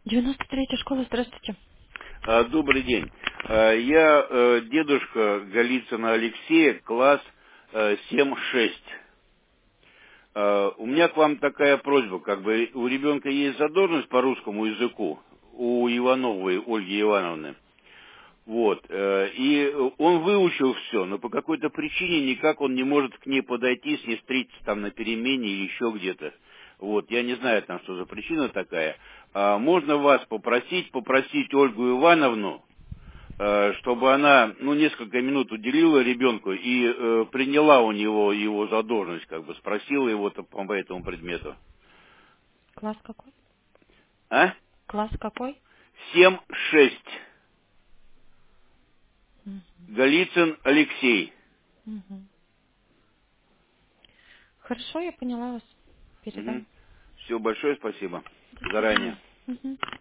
93-я школа, здравствуйте. Добрый день. Я дедушка Голицына Алексея, класс 7-6. У меня к вам такая просьба, как бы у ребенка есть задолженность по русскому языку, у Ивановой Ольги Ивановны. Вот. И он выучил все, но по какой-то причине никак он не может к ней подойти, с ней встретиться там на перемене или еще где-то. Вот. Я не знаю там, что за причина такая. Можно вас попросить Ольгу Ивановну, чтобы она, несколько минут уделила ребенку и приняла у него его задолженность, как бы спросила его по этому предмету. Класс какой? А? Класс какой? 7-6. Мгм. Голицын Алексей. Мгм. Хорошо, я поняла вас. Передам. Все, большое спасибо. До Заранее. свидания. Мгм.